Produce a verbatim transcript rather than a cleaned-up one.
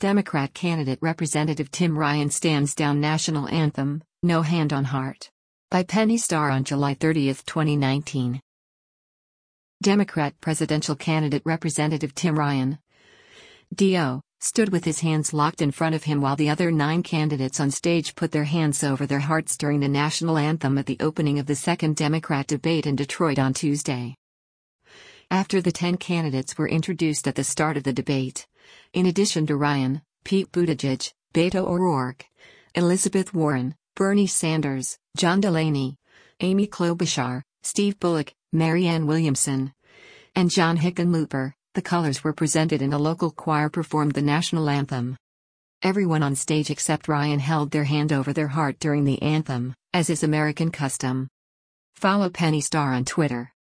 Democrat candidate Representative Tim Ryan stands down national anthem, No Hand on Heart. By Penny Starr on July thirtieth, twenty nineteen. Democrat presidential candidate Representative Tim Ryan, D O, stood with his hands locked in front of him while the other nine candidates on stage put their hands over their hearts during the national anthem at the opening of the second Democrat debate in Detroit on Tuesday. After the ten candidates were introduced at the start of the debate, in addition to Ryan, Pete Buttigieg, Beto O'Rourke, Elizabeth Warren, Bernie Sanders, John Delaney, Amy Klobuchar, Steve Bullock, Marianne Williamson, and John Hickenlooper, the colors were presented and a local choir performed the national anthem. Everyone on stage except Ryan held their hand over their heart during the anthem, as is American custom. Follow Penny Starr on Twitter.